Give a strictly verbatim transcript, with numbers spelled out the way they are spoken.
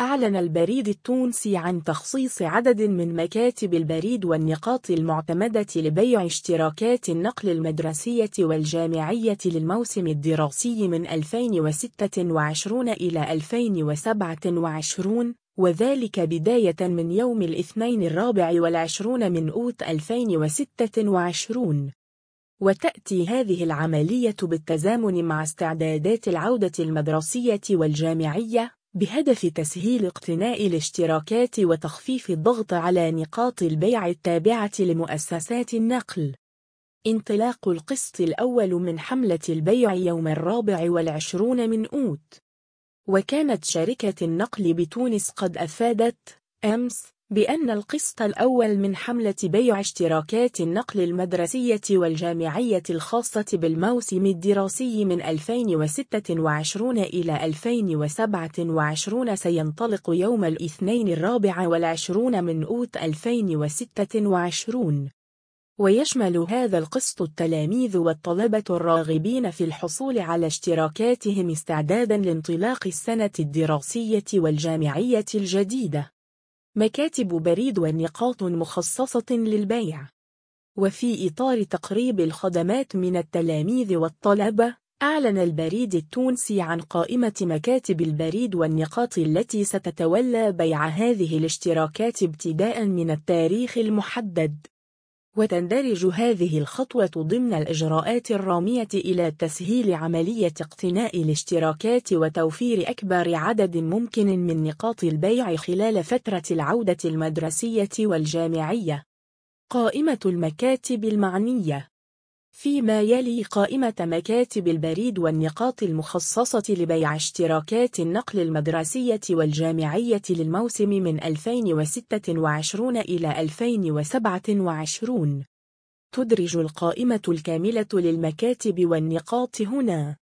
أعلن البريد التونسي عن تخصيص عدد من مكاتب البريد والنقاط المعتمدة لبيع اشتراكات النقل المدرسية والجامعية للموسم الدراسي من ألفين وستة وعشرين إلى ألفين وسبعة وعشرين، وذلك بداية من يوم الاثنين الرابع والعشرين من أوت ألفين وستة وعشرين. وتأتي هذه العملية بالتزامن مع استعدادات العودة المدرسية والجامعية، بهدف تسهيل اقتناء الاشتراكات وتخفيف الضغط على نقاط البيع التابعة لمؤسسات النقل. انطلاق القسط الأول من حملة البيع يوم الرابع والعشرون من أوت. وكانت شركة النقل بتونس قد أفادت أمس بأن القسط الأول من حملة بيع اشتراكات النقل المدرسية والجامعية الخاصة بالموسم الدراسي من ألفين وستة وعشرين إلى ألفين وسبعة وعشرين سينطلق يوم الاثنين الرابع والعشرون من أوت ألفين وستة وعشرين. ويشمل هذا القسط التلاميذ والطلبة الراغبين في الحصول على اشتراكاتهم استعدادا لانطلاق السنة الدراسية والجامعية الجديدة. مكاتب بريد ونقاط مخصصة للبيع. وفي إطار تقريب الخدمات من التلاميذ والطلبة، أعلن البريد التونسي عن قائمة مكاتب البريد والنقاط التي ستتولى بيع هذه الاشتراكات ابتداء من التاريخ المحدد. وتندرج هذه الخطوة ضمن الإجراءات الرامية إلى تسهيل عملية اقتناء الاشتراكات وتوفير أكبر عدد ممكن من نقاط البيع خلال فترة العودة المدرسية والجامعية. قائمة المكاتب المعنية. فيما يلي قائمة مكاتب البريد والنقاط المخصصة لبيع اشتراكات النقل المدرسية والجامعية للموسم من ألفين وستة وعشرين إلى ألفين وسبعة وعشرين. تدرج القائمة الكاملة للمكاتب والنقاط هنا.